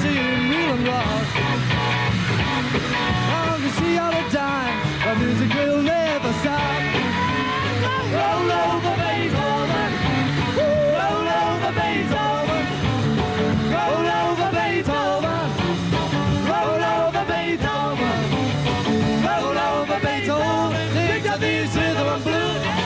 see it real and rock. I can see all the time, the music will never stop. Roll over Beethoven, roll over Beethoven, roll over Beethoven, roll over Beethoven, roll over Beethoven. Think of these rhythm and blues.